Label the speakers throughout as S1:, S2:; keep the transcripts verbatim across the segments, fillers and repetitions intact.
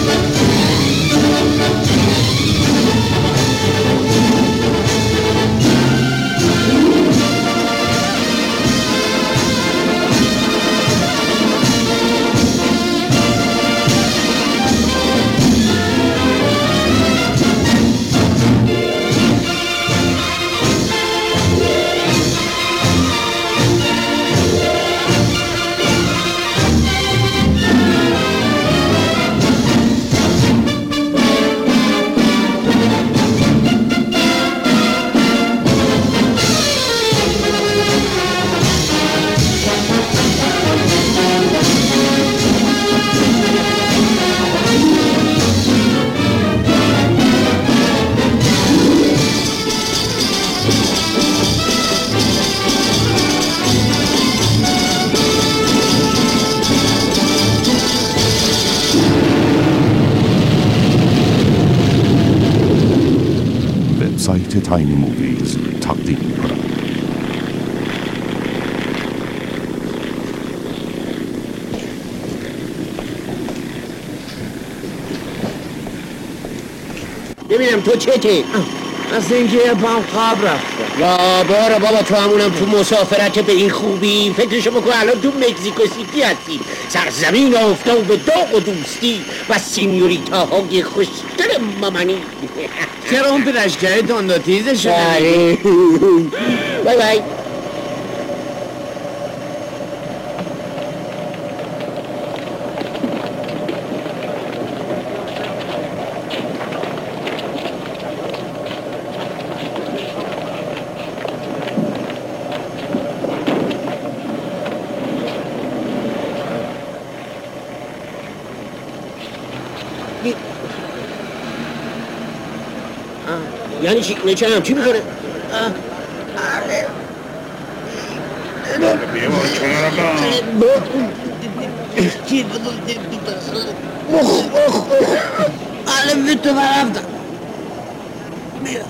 S1: سایت تاینی موویز تقدیم می‌کند.
S2: ببینم تو چته؟
S3: مثل اینکه یه پام خواب رفته.
S2: یا باره بابا تو همونم تو مسافرت به این خوبی فکرشو بکن الان تو مکزیکو سیتی هستی، سرزمین افتاد به داغ و دوستی و سینیوریتا های خوشگل مامانی.
S3: چرا اون پیرشگاه تند و تیزشو
S2: بله. بای بای. یعنی چی؟ نچم چی میکنه؟
S4: بیما کنار با
S2: چی بگو مخ مخ الان به تو برفتم بیا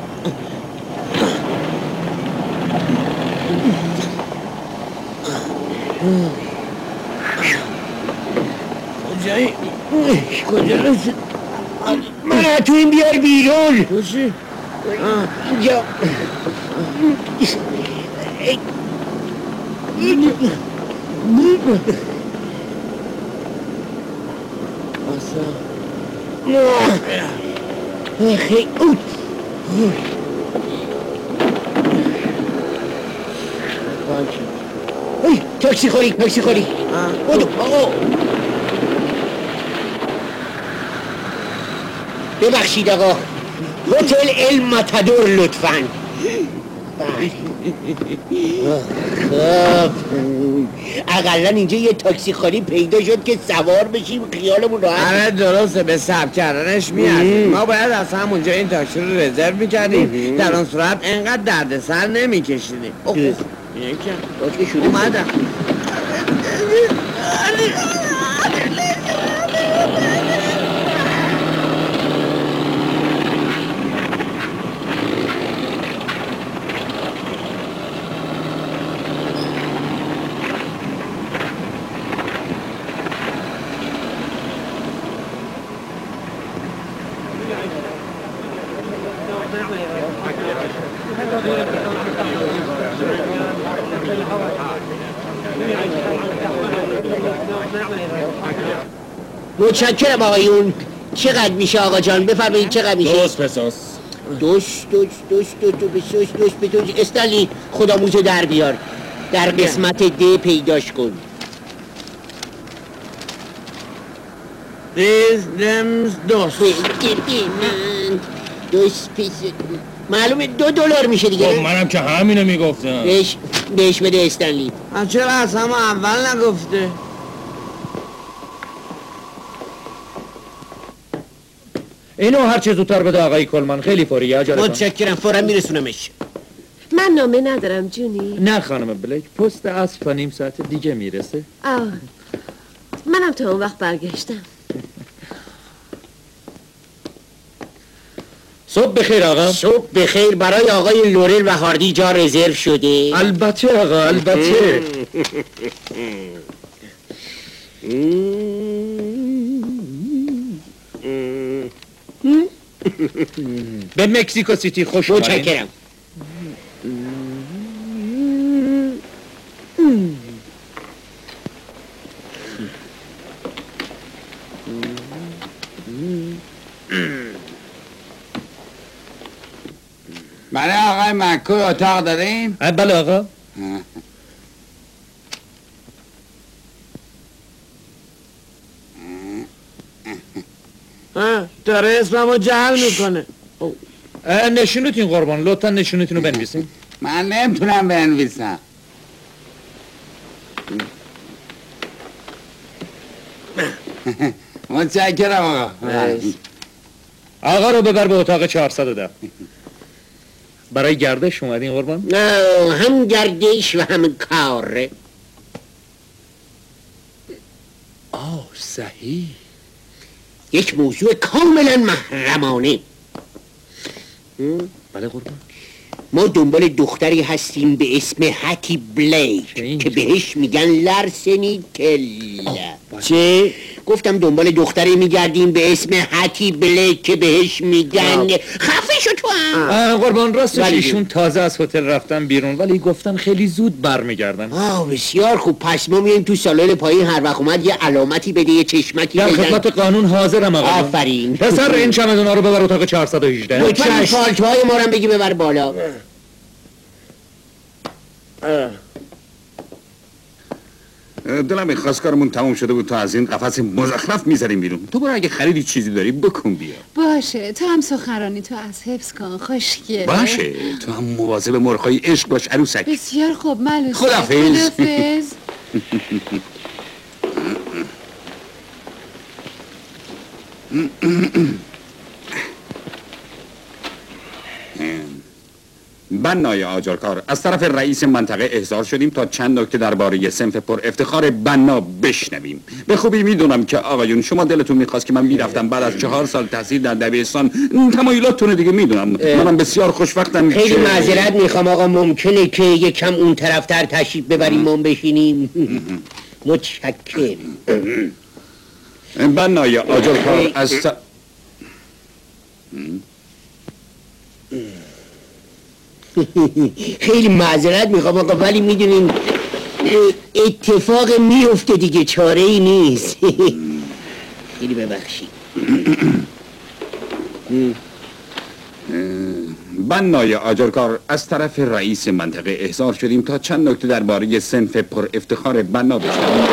S2: کجایی؟ کجا رسید؟ من تو این بیار بیرون
S3: کجی؟
S2: اینجا خیلی اوت تاکسی خوری تاکسی خوری بودو آقا ببخشید آقا هتل الماتادور لطفاً. خب اقلا اینجا یه تاکسی خالی پیدا شد که سوار بشیم خیالمون راحت.
S3: آره درسته به صبر کردنش میارزید. ما باید از همونجا این تاکسی رو رزرو میکردیم، در اون صورت انقدر دردسر نمیکشیدیم. اوه اینه که
S2: شروع
S3: اومدم.
S2: متشکرم آقایون. چقدر میشه آقا جان؟ بفرمایید چقدر میشه؟
S4: دوست پساس
S2: دوش دوش دوش دوش دوش دوش دوش دوش استالی خدا موزه در بیار، در قسمت ده پیداش کن.
S3: ریز دمز دوست
S2: دوش پیس معلومه دو دلار میشه دیگه.
S4: خب منم که همینو میگفتم.
S2: بهش بهش بده استنلی.
S3: چرا از همه اول نگفته؟
S5: اینو هر چه زودتر بده آقای کلمان، خیلی فوریه اجازه.
S2: متشکرم، فورا میرسونمش.
S6: من نامه ندارم جونی.
S5: نه خانم بلیک، پست از تا نیم ساعت دیگه میرسه.
S6: آه منم تا اون وقت برگشتم.
S5: صبح بخیر آقا.
S2: صبح بخیر. برای آقای لورل و هاردی جا رزرو شده؟
S5: البته آقا البته. به مکزیکو سیتی خوش اومدین.
S2: متشکرم.
S3: برای آقای مکو اتاق داریم؟
S5: بله آقا.
S3: داره اسممو جعل میکنه.
S5: نشونتون قربان، لطفا نشونتون رو بنویسین.
S3: من نمیتونم بنویسم. متشکرم آقا.
S5: آقا رو ببر به اتاق چهارصد و ده. برای گردش اومدین قربان؟
S2: نه، هم گردش و هم کار.
S5: آه صحیح.
S2: یک موضوع کاملا محرمانه.
S5: بله قربان.
S2: ما دنبال دختری هستیم به اسم هتی بلیک که بهش میگن لرسنی کل.
S3: چی؟
S2: گفتم دنبال دختری میگردیم به اسم هتی بلیک که بهش میگن. خفه شو تو هم.
S5: قربان راستش
S2: ولی
S5: ایشون تازه از هتل رفتن بیرون، ولی گفتن خیلی زود برمیگردن.
S2: آه بسیار خوب. پس ما میایم تو سالن پایین، هر وقت اومد یه علامتی بده، یه چشمکی
S5: در
S2: بزن.
S5: خدمت قانون حاضرم آقا.
S2: آفرین.
S5: پسر این چمدونا رو ببر اتاق چهارصد و هجده.
S2: لطفاً پالتوهای ما رو بگی ببر بالا.
S1: دلم میخواست کارمون تموم شده بود تا از این قفس مزخرف میذاریم بیرون. تو برو اگه خریدی چیزی داری بکن بیا.
S7: باشه، تو هم سخنرانی تو از حفظ کن. خوشگله.
S1: باشه، تو هم مواظب مرغ‌های عشق باش عروسک.
S7: بسیار خوب ملوسه.
S1: خداحافظ.
S7: خداحافظ.
S1: بنای آجرکار، از طرف رئیس منطقه احضار شدیم تا چند نکته درباره صنف پر افتخار بنا بشنویم. به خوبی میدونم که آقایون شما دلتون میخواست که من میرفتم بعد از چهار سال تحصیل در دبیرستان. تمایلاتتون دیگه میدونم. منم بسیار خوشوقتم.
S2: خیلی معذرت میخوام آقا، ممکنه که یکم اون طرفتر تشریف ببریم ما بشینیم. متشکرم.
S1: بنای آجرکار از س...
S2: خیلی معذرت میخوام آقا، ولی میدونیم اتفاق میفته دیگه، چاره ای نیست. خیلی ببخشید.
S1: بنای آجرکار، از طرف رئیس منطقه احضار شدیم تا چند نکته درباره صنف پر افتخار بنا بشنویم.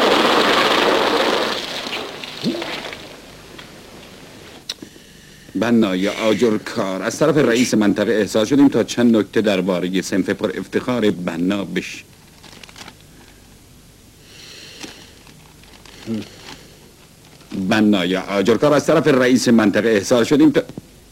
S1: بنای آجرکار، از طرف رئیس منطقه احضار شدیم تا چند نکته درباره صنف پر افتخار بنا بش. بنای آجرکار، از طرف رئیس منطقه احضار شدیم تا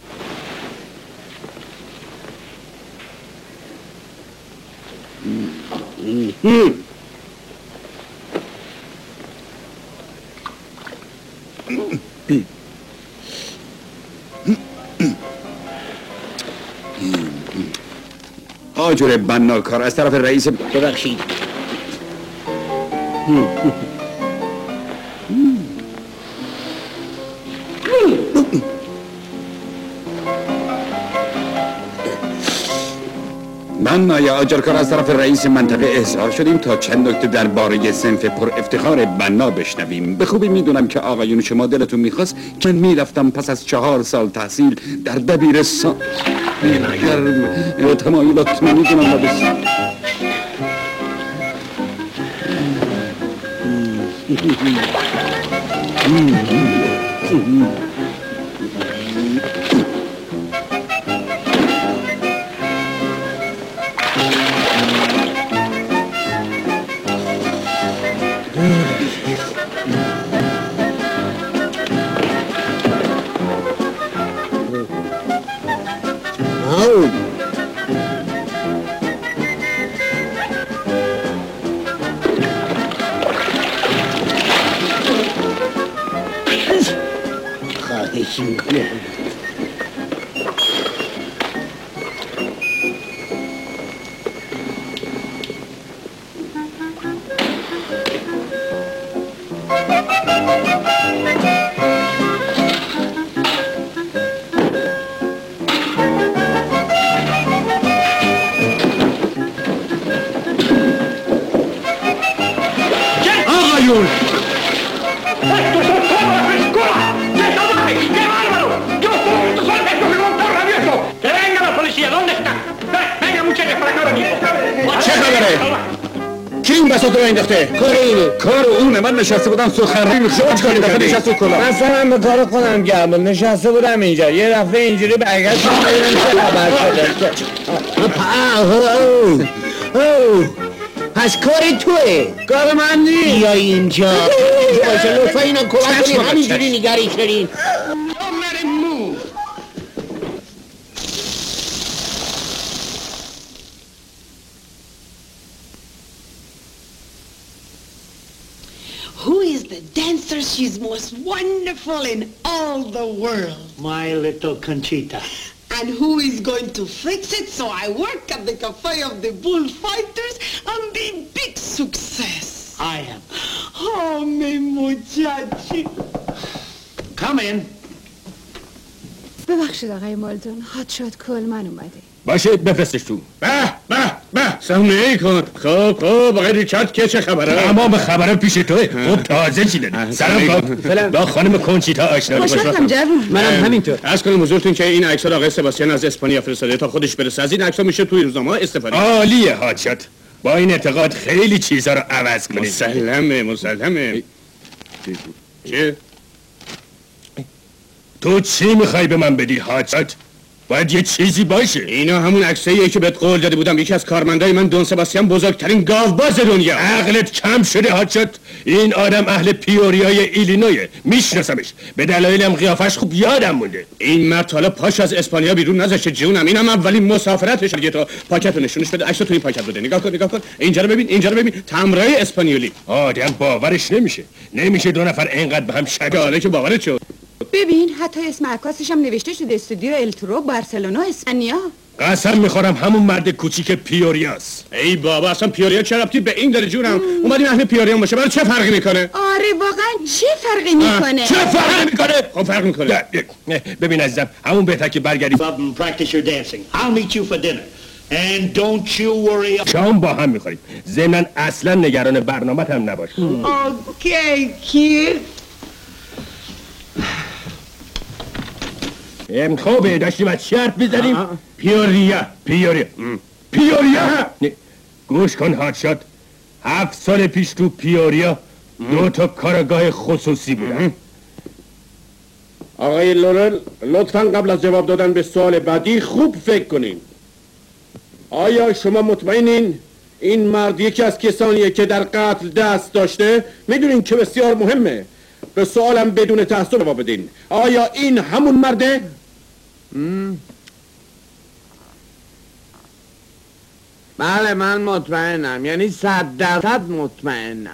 S1: آجر بناکار، از طرف رئیس
S2: ببخشید.
S1: بنای آجرکار، از طرف رئیس منطقه احضار شدیم تا چند نکته درباره صنف پر افتخار بنا بشنویم. به خوبی میدونم که آقایون شما دلتون میخواست که من میرفتم پس از چهار سال تحصیل در دبیرستان. اگر تمایلاتون میدونم و بسیار
S2: خواهش میکنم. بساط رو انداخته؟ کار اینه.
S1: کار اونه. من نشسته بودم سخنرانی. شما چیکار می‌کردی؟ نشسته کلا.
S3: مثلا به کار خودم گردم نشسته بودم اینجا یه دفعه اینجوری برگشتم ببینم چه خبر شده.
S2: پس کار توه.
S3: کار من نیست.
S2: بیا اینجا. باشه لطفا اینا کمک کنین همینجوری نگریش دارین.
S8: Who is the dancer? She's most wonderful in all the world.
S9: My little Conchita.
S8: And who is going to fix it so I work at the cafe of the bullfighters and be big success?
S9: I am.
S8: Oh, mi muchachi.
S9: Come in.
S7: ببخشید آقای مالدون هاتشات کلمن اومده.
S5: باشه بفرستش تو.
S4: به به به سهمه ای کن. خب خب آقای ریچارد که چه خبره؟
S5: تمام خبره پیش توه. خب تازه چی داری؟ سلام کن. با خانم کنچیتا آشنا باش.
S7: خوشبختم جوون.
S2: منم همینطور.
S4: عرض کنم حضورتون که این عکس‌ها آقای سباستیان از اسپانیا فرستاده تا خودش برسه. از این عکس‌ها میشه توی روزنامه‌ها استفاده.
S5: عالیه هاتشات. با این اعتقاد خیلی چیزا رو عوض کنید.
S4: مسلمه مسلمه. چی؟
S5: تو چی میخوای به من بدی هاتشات؟ باید یه چیزی باشه.
S4: اینا همون عکساییه که بهت قول داده بودم. یکی از کارمندای من دون سباستیان بزرگترین گاوباز دنیا.
S5: عقلت کم شده هاتشات. این آدم اهل پیوریای ایلینویه. میشناسمش. به دلایلم قیافش خوب یادم مونده.
S4: این مرد حالا پاش از اسپانیا بیرون نذاشه جونم. اینم اولین مسافرتش. یه تا پاکتو نشونش بده. عکسو تو این پاکت بده. نگاه کن نگاه کن. اینجا رو ببین اینجا رو ببین. تمرای اسپانیولی.
S5: آدم باورش نمیشه. نمیشه دو نفر اینقدر به هم شبیه.
S4: حالا که باورت شد.
S7: ببین حتی اسم عکاسش هم نوشته شده استودیو الترو بارسلونا اسپانیا.
S5: قسم میخورم همون مرد کوچیک پیوریاس.
S4: ای بابا اصلا پیوریا چه ربطی به این داره جونم؟ اومدیم اهل پیوریا باشه. برای چه فرقی میکنه؟
S7: آره واقعا چه فرقی میکنه؟
S5: چه فرقی میکنه؟
S4: خب فرق میکنه.
S5: ببین عزیزم همون بهتر که برگردی.
S9: Practice your dancing. I'll meet you for dinner. And don't you worry.
S5: شام با هم میخوریم. ضمناً اصلا نگران برنامه‌ت هم نباش.
S8: Okay, kid.
S5: ام خوبه داشتیم از چی حرف میزنیم؟ پیوریا پیوریا پیوریا گوش کن هاتشات. هفت سال پیش تو پیوریا دو تا کارگاه خصوصی بودن.
S4: آقای لورل لطفاً قبل از جواب دادن به سوال بعدی خوب فکر کنین. آیا شما مطمئنین این مرد یکی از کسانیه که در قتل دست داشته؟ میدونین که بسیار مهمه. به سوالم بدون تعصب جواب بدین. آیا این همون مرده؟
S3: بله من مطمئنم. یعنی صد درصد مطمئنم.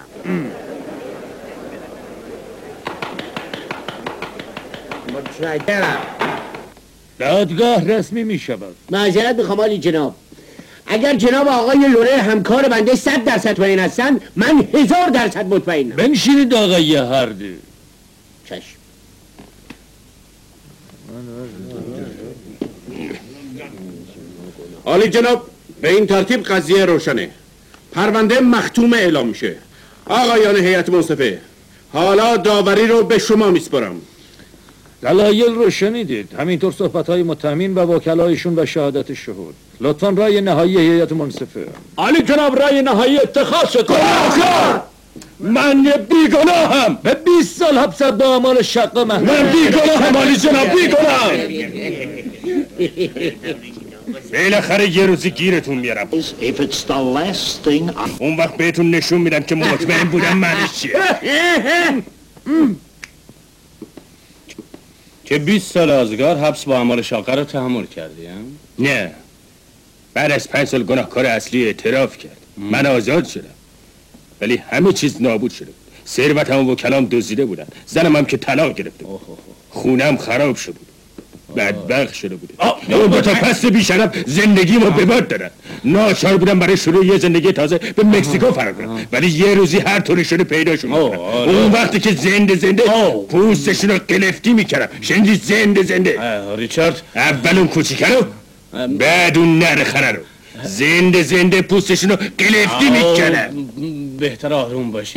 S3: متشکرم.
S5: دادگاه رسمی می شود.
S2: معذرت میخوام عالی جناب. اگر جناب آقای لوره همکار بنده صد درصد مطمئن هستن من هزار درصد مطمئنم.
S5: بنشینید آقای هردی.
S2: چشم.
S4: عالی جناب به این ترتیب قضیه روشنه. پرونده مختوم اعلام میشه. آقایان هیئت منصفه حالا داوری رو به شما میسپارم.
S10: دلایل رو شنیدید. همینطور صحبت‌های متهمین و وکلایشون و شهادت شهود. لطفاً رأی نهایی هیئت منصفه.
S5: عالی جناب رأی نهایی اتخاذ شد. گناهکار! من بیگناهم.
S10: به بیست سال حبس با اعمال شقه محکوم.
S5: من بیگناهم عالی جناب بیگناهم. بالاخره یه روزی گیرتون میارم.
S9: If it's the last thing I...
S5: اون وقت بهتون نشون میدم که مطمئن بودم معنیش چیه.
S4: که بیست سال آزگار حبس با اعمال شاقه رو تحمل کردی هم؟
S5: نه بعد از پنج سال گناهکار اصلی اعتراف کرد. من آزاد شدم ولی همه چیز نابود شده بود. ثروتم و کلام دزدیده بودن. زنم هم که طلاق گرفته بود. خونم خراب شده بود. بدبخت شده بوده. اون دو تا پست بیشرف زندگیمو به باد دادن. ناچار بودم برای شروع یه زندگی تازه به مکزیکو فرار کنم ولی یه روزی هر طوری شده پیداشون میکنم. اون وقتی که زنده زنده پوستشون رو قلفتی میکردم. شنیدی زنده زنده.
S4: ریچارد
S5: اول اون کوچیکه رو بعد اون نرخره رو زنده زنده پوستشون رو قلفتی میکردم.
S4: بهتر آروم باشی.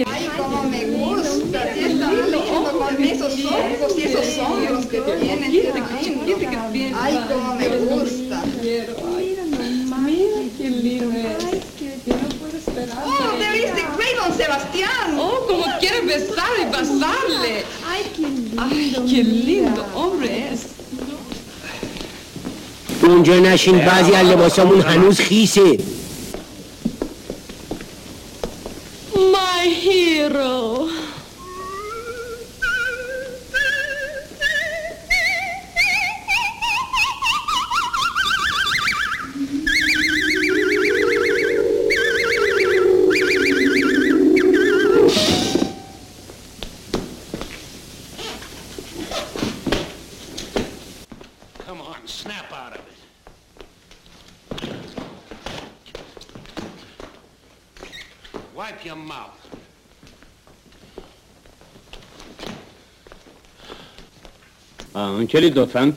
S8: Ay, como me gusta. Mira qué lindo es. Que no puedo esperar. Oh, there is the great
S7: qué lindo hombre es.
S2: اونجا نشین، بعضی از لباسامون هنوز خیسه.
S6: My hero.
S9: Come on, snap out of it. Wipe your mouth.
S4: آن کلید لطفاً.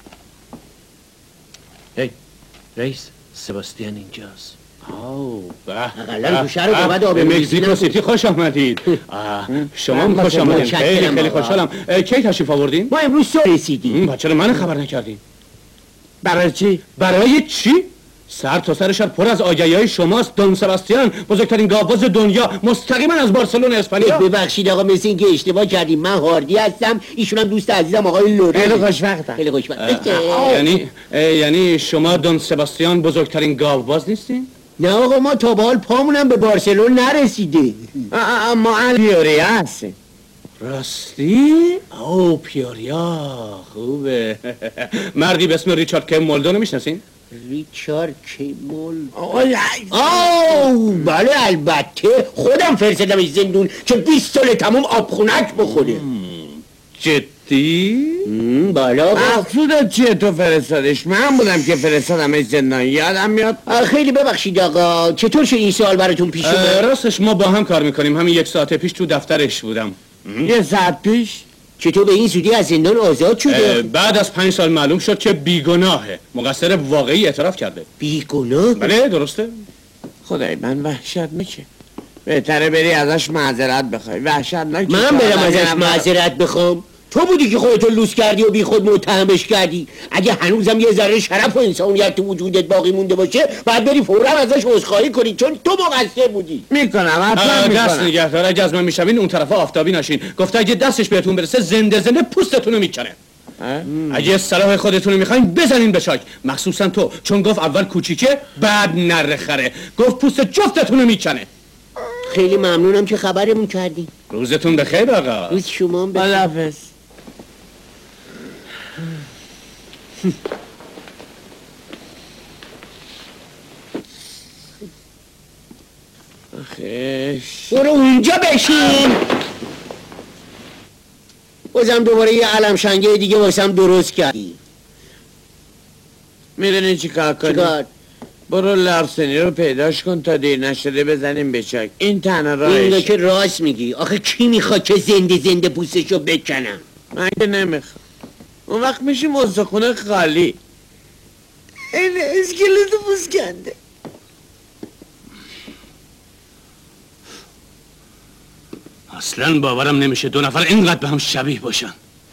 S2: هی رئیس سباستیان اینجاست.
S4: آو به
S2: اقلا تو شهر بعد آب
S4: به مکزیکو سیتی خوش آمدید. شما هم خوش آمدید. خیلی خیلی خوشحالم. کی تشریف آوردین؟
S2: ما امروز صبح رسیدیم.
S4: چرا من خبر نکردین؟
S3: برای چی؟
S4: برای چی؟ سر تا سر شهر پر از آگهی‌های شماست. دون سباستیان بزرگترین گاوباز دنیا، مستقیما از بارسلون اسپانیا.
S2: ببخشید آقا، مثل اینکه اشتباه کردیم. من هاردی هستم، ایشون هم دوست عزیزم آقای لوره.
S3: خیلی خوشوقتم.
S2: خیلی خوشوقتم.
S4: یعنی یعنی شما دون سباستیان بزرگترین گاوباز نیستین؟
S2: نه آقا، ما تا به حال پامونم به بارسلون نرسیده.
S3: ما پیوریا هستیم.
S4: راستی؟ او پیوریا خوبه. مردی به اسم ریچارد کیمولدو رو میشناسین؟
S2: ریچارد کیمول آو بله البته، خودم فرستادمش زندون که بیست سال تمام آبخونک بخوره.
S4: جدی؟
S2: بالا
S3: مقصودت چیه تو فرستادش؟ من بودم که فرستادمش زندان. یادم میاد.
S2: خیلی ببخشید آقا، چطور شد این سوال براتون پیش اومد؟
S4: راستش ما با هم کار میکنیم. همین یک ساعت پیش تو دفترش بودم.
S3: یه ساعت پیش؟
S2: چطور به این زودی از زندان آزاد شده؟
S4: بعد از پنج سال معلوم شد که بیگناهه. مقصر واقعی اعتراف کرده.
S2: بیگناه؟
S4: بله درسته.
S3: خدای من وحشتناکه. بهتره بری ازش معذرت بخوای. وحشتناکه.
S2: من برم ازش معذرت بخوام؟ تو بودی که خودتو لوس کردی و بی خود متهمش کردی. اگه هنوزم یه ذره شرف و انسانیت تو وجودت باقی مونده باشه، باید بری فوراً ازش عذرخواهی کنی، چون تو مقصر بودی.
S3: میکنم حتما میکنم.
S4: دست نگه دار. اگه از من میشوین اون طرفا آفتابی نشین. گفته اگه دستش بهتون برسه زنده زنده پوستتون رو میکنه. اگه صلاح خودتون رو میخواین بزنین به چاک، مخصوصا تو، چون گفت اول کوچیکه بعد نره خره. گفت پوست جفتتون رو میکنه.
S2: خیلی ممنونم که خبرمون کردی.
S4: روزتون بخیر آقا.
S2: روز شما بخیر.
S3: خداحافظ.
S2: آخیش برو اونجا بشین. بازم دوباره یه علم شنگه دیگه واسم درست کردی.
S3: میدونی چی کار کنی؟
S2: چیکار؟
S3: برو لارسنی رو پیداش کن تا دیر نشده بزنیم به چاک. این تنها راهش.
S2: اینو که راست میگی. آخه کی میخواد که زنده زنده پوستشو بکنم؟
S3: من که نمیخوام. اون وقت میشیم استخونه خالی.
S2: این اسکلت پوست کنده.
S4: اصلا باورم نمیشه دو نفر اینقدر به هم شبیه باشن.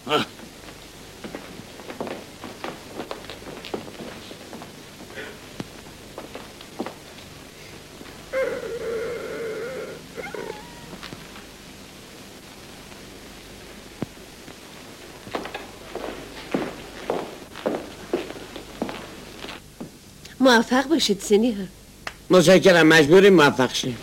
S6: موفق باشید سینیور.
S3: متشکرم. مجبوریم موفق شیم.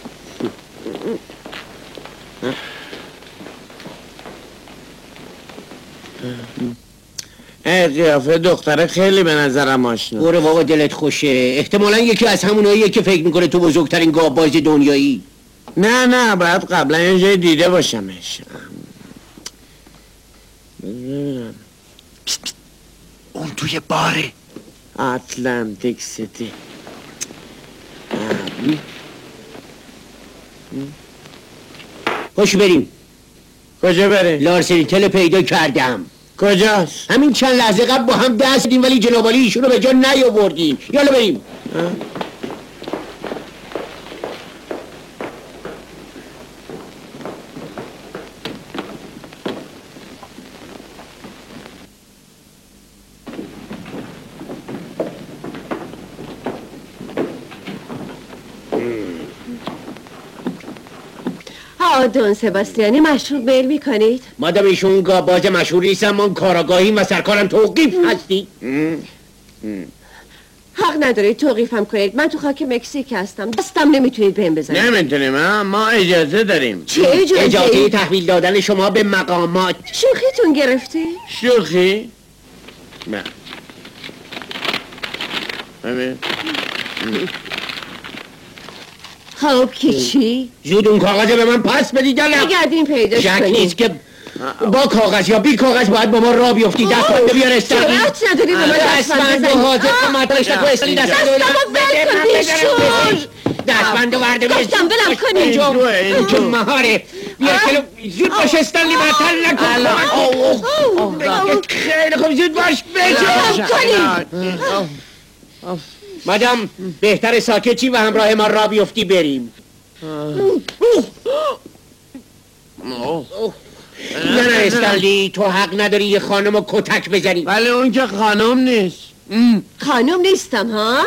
S3: ای قیافه دختره خیلی به نظرم آشنا.
S2: برو بابا دلت خوشه. احتمالا یکی از هموناییه که فکر میکنه تو بزرگترین گاوباز دنیایی.
S3: نه نه باید قبلا یه جای دیده باشمش.
S2: اون توی باره.
S3: اتلانتیک سیتی.
S2: پاشو بریم.
S3: کجا بریم؟
S2: لارسنی تل پیدا کردم.
S3: کجاست؟
S2: همین چند لحظه قبل با هم دست دیم ولی جنابالی ایشونو به جا نیاوردیم. یالا بریم.
S6: آقا دون سباستیانی مشروب میل میکنید؟
S2: مادام ایشون باز مشهور نیستم، من کاراگاهیم و سرکارم توقیف هستی.
S6: حق ندارید توقیفم کنید، من تو خاک مکزیک هستم، دستم نمیتونید بهم بزنید.
S3: نمیتونیم ها، ما اجازه داریم.
S6: چه اجازه؟
S2: اجازه تحویل دادن شما به مقامات.
S6: شوخیتون گرفته؟
S3: شوخی؟ نه ببین
S6: خب که چی؟
S2: زود اون کاغذ به من پس بدید یا نه؟
S6: بگردین پیداش
S2: شک
S6: کنید.
S2: نیست که با کاغذ یا بی کاغذ باید با ما را بیفتی. دستبنده بیار استقلال.
S6: جرأت نداری به من دستبند
S2: دستبند و حاضر
S6: بزنی.
S2: کمت رشته کو استقلال.
S6: دستمو ول کن بیشون.
S2: دستبند و ورده بیار.
S6: دستم ولم کنید.
S2: اینجا اینجا مهاره. بیا کلو زود باش استقلی معطل نکن. خیلی خوب زود باش بجا. مادام بهتر ساکت چی و همراه ما را بیفتی بریم. نه نه استنلی، تو حق نداری یه خانم رو کتک بزنی.
S3: ولی اون که خانم نیست.
S6: خانم نیستم ها؟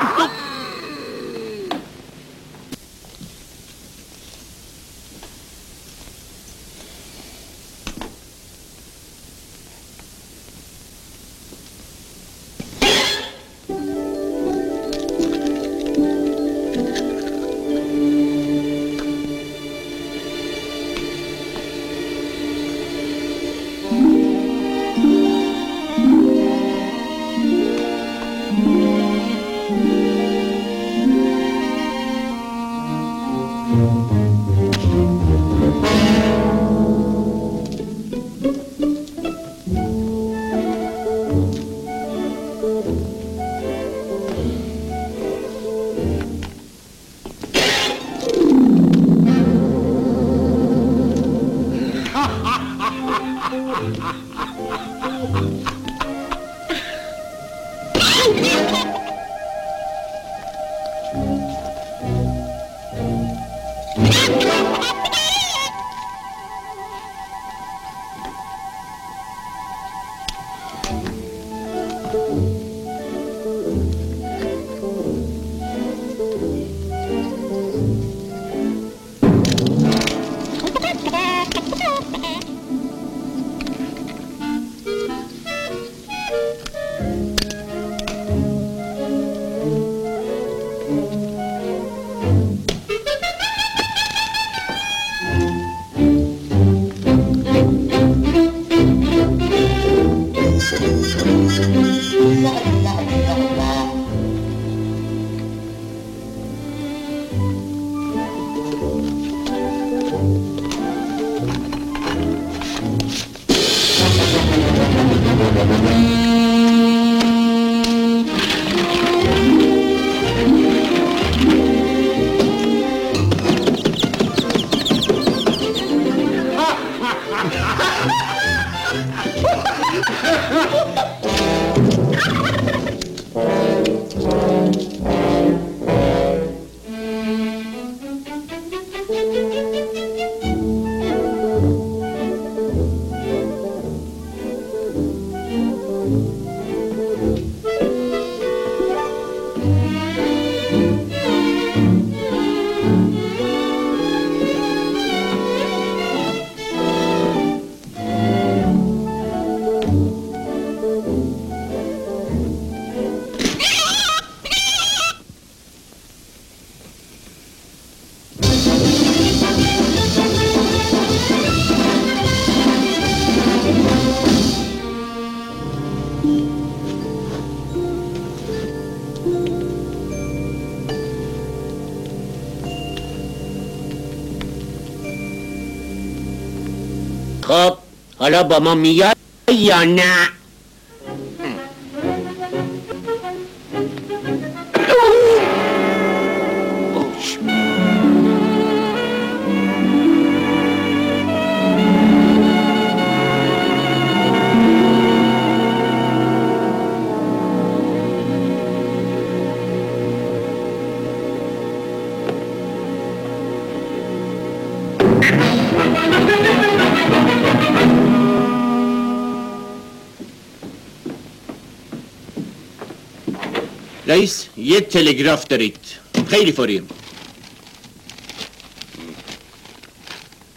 S2: خب حالا با ما میاد یا نه؟ رئیس یه تلگراف دارید خیلی فوریم.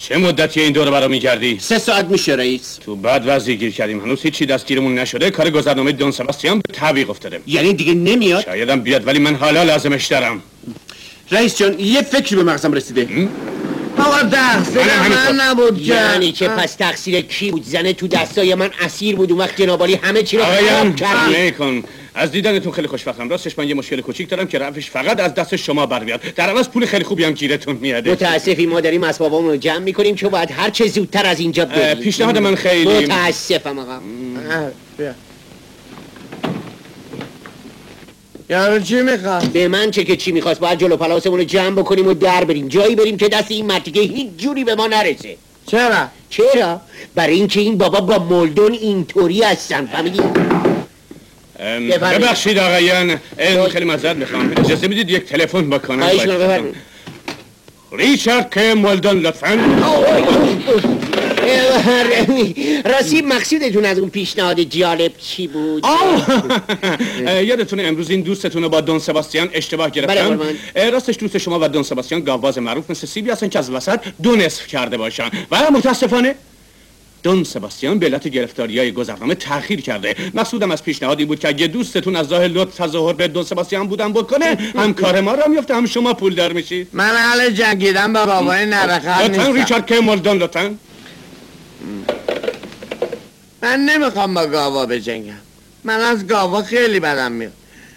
S5: چه مدتی این دور برا میگردی؟
S2: سه ساعت میشه رئیس.
S5: تو بد وضعی گیر کردیم، هنوز هیچی دستگیرمون نشده. کار گذرنامه دون سباستیان به تعویق افتاده.
S2: یعنی دیگه نمیاد؟
S5: شایدم بیاد ولی من حالا لازمش دارم.
S2: رئیس جان یه فکری به مغزم رسیده.
S3: آقا تقصیر من نبود که
S2: یعنی که پس تقصیر کی بود؟ زنه تو دستای من اسیر بود اون وقت جنابالی همه چی رو خراب کردی.
S5: کن از دیدنتون خیلی خوشبختم. راستش من یه مشکل کوچیک دارم که رفعش فقط از دست شما بر بیاد. در عوض پول خیلی خوبی هم گیرتون میاد.
S2: متاسفی ما داریم اسبابامون رو جمع میکنیم که باید هر چه زودتر از اینجا بریم.
S5: پیشنهاد من خیلی
S2: متاسفم آقا.
S3: یارو چی میخواد؟
S2: به من چه که چی میخواست؟ باید جلو پلاسمون رو جمع بکنیم و در بریم، جایی بریم که دست این مرتیکه هیچ جوری به ما نرسه.
S3: چرا؟
S2: چرا؟ برای اینکه این بابا با مولدون اینطوری هستن، فهمیدی؟
S5: ببخشید آقایان، خیلی معذرت میخوام، اجازه میدید یک تلفن بکنم؟ ریچارد که مولدون لطفاً.
S2: راستی مقصودتون از اون پیشنهاد جالب چی بود؟
S5: یادتونه امروز این دوستتون رو با دون سباستیان اشتباه گرفتن؟ راستش دوست شما و دون سباستیان گاوباز معروف مثل سیبی هستن که از وسط دو نصف کرده باشن و متاسفانه دون سباستیان به علت گرفتاریای گذرنامه تأخیر کرده. مقصودم از پیشنهادی بود که اگه دوستتون از راه لطف تظاهر به دون سباستیان بودن بکنه، هم کار ما را میفته هم شما پول دار میشید.
S3: من اهل جنگیدن با بابای نرخت نیستم.
S5: ریچارد که مولدون لطفاً.
S3: من نمیخوام با گاوا بجنگم. من از گاوا خیلی بدم میاد.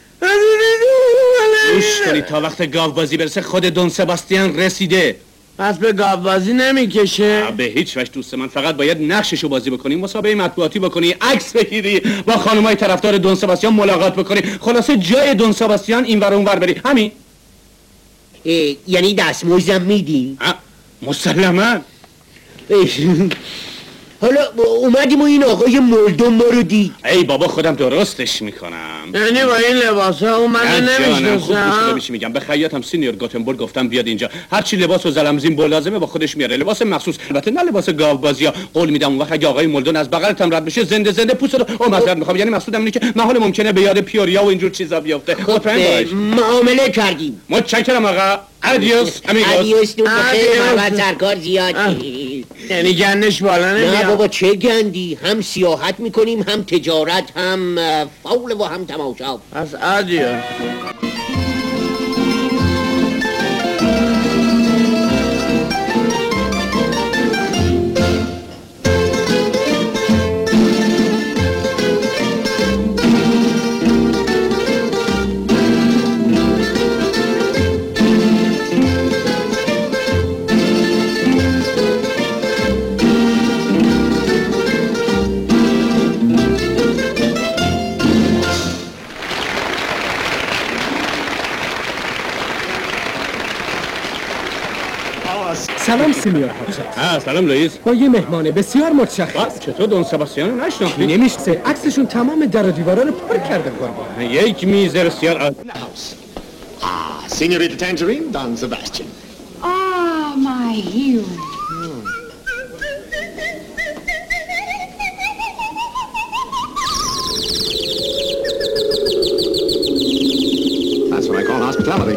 S5: گوش کنید تا وقت گاو بازی برسه خود دون سباستیان رسیده.
S3: پس به گاو بازی نمیکشه؟
S5: به هیچ وجه دوست من، فقط باید نقششو بازی بکنی، مسابقه مطبوعاتی بکنی، عکس بگیری، با خانمای طرفدار دون سباستیان ملاقات بکنی، خلاصه جای دون سباستیان اینور اونور بری. همین.
S2: یعنی دستمزدم میدی؟
S5: مسلماً.
S2: حالا اومدیم و این آقای مولدون ما رو دید.
S5: ای بابا خودم درستش میکنم.
S3: یعنی با این لباس ها اومده نمیشناسم؟
S5: خوب میگم به خیاطم سینیور گوتنبورگ گفتم بیاد اینجا، هرچی لباس و زلمزین بول لازمه با خودش میاره، لباس مخصوص، البته نه لباس گاوبازی ها. قول میدم اون وقت اگه آقای مولدون از بغلتم رد بشه زنده زنده پوست رو او معذرت میخوام، یعنی مقصودم اینه که محال ممکنه به یاد پیوریا و اینجور چیزا بیفته.
S2: خب معامله کردیم.
S5: متشکرم آقا. ادیوس امیگوس.
S2: ادیوس تو بخیر. مرد سرکار زیادی.
S3: یعنی گندش بالا نمیاد؟
S2: نه بابا چه گندی، هم سیاحت میکنیم هم تجارت هم فول و هم تماشا.
S3: پس ادیوس.
S11: سلام سینیور هاچت.
S5: ها سلام لوئیس.
S11: با یه مهمان بسیار متشخص.
S5: چطور دون سباستیان رو نشناختی؟
S11: نمیشه، عکسشون تمام در و دیوارا رو پر کرده قربان.
S5: یک میز بسیار
S12: Ah, Senorita Tangerine, Don Sebastian.
S13: Ah, my hero.
S12: That's what I call hospitality.